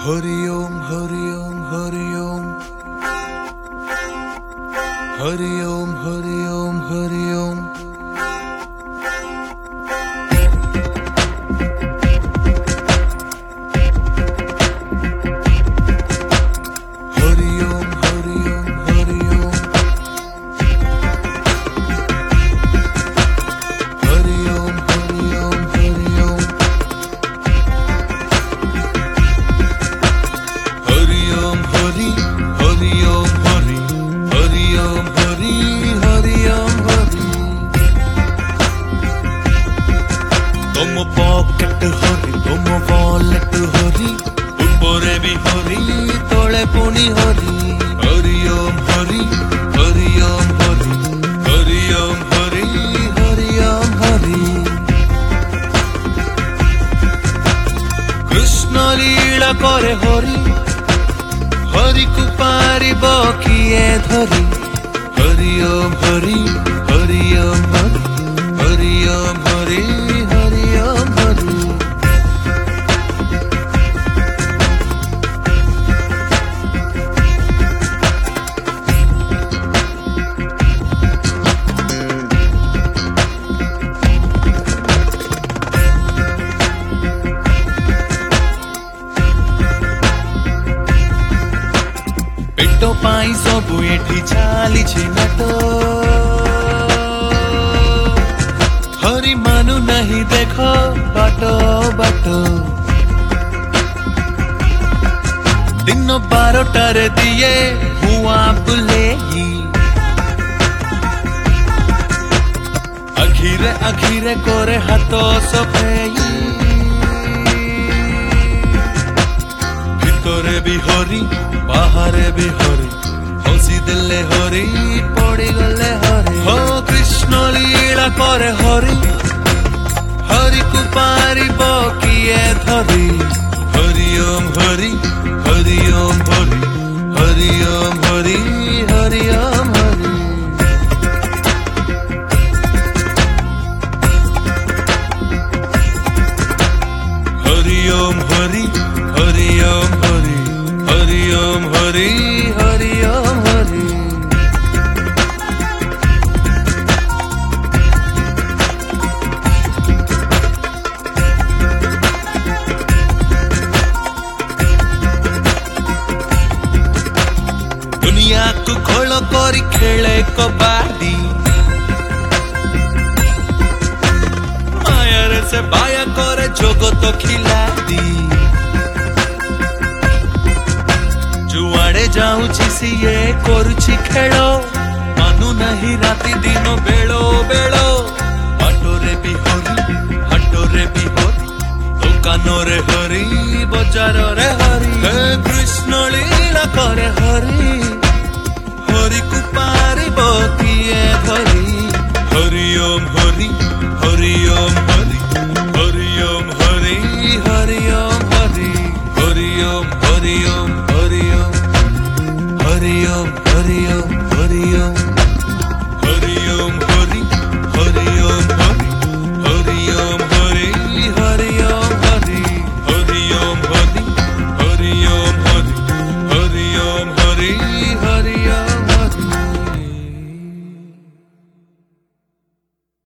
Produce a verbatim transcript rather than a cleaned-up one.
हरि ओम हरि ओम हरि ओम हरि ओम हरि ओम हरि ओम हरि ओम हरि ओम हरि ओम हरि ओम हरि ओम हरि ओम हरि ओम हरि हरि ओम हरि हरि ओम हरि हरि ओम हरि तुम पॉकेट हरि तुम वॉलेट हरि ऊपरे भी हरि तोले पुणी हरि हरि ओम हरि हरि ओम हरि हरि ओम हरि हरि ओम हरि कृष्ण लीला करे हरि हरि को पारिब किए धरि हरि ओम हरि हरि ओम हरि हरि ओम हरि हरि ओम हरि पेट पाई सबु एठी चाली नाट हरि मानु नहीं देख बाट बाट दिन बारटारे दिए हुआ बुले अखिरे अखिरे करे हाथ सफेई भितरे भी हरि बाहरे भी हरि हसी दिले हरि पड़ी गले हरि हो कृष्ण लीला करे हरि हरि को पारिब किए धरि हरि ओम हरि हरि ओम हरि हरि ओम हरि हरि ओम हरि हरि ओम हरि हरि ओम हरि हरि ओम हरि हरि ओम हरि दुनिया को खोल करी खेले कबाडी मायर से बाया करे जगत खिलाड़ी जुआड़े जाऊची सीए करुची खेलो मानु नहीं राति दिन बेलो बेलो बाटोरे भी हरि हाटोरे भी हरि दुकानरे हरि बजार रे हरि कृष्ण लीला करे हरि।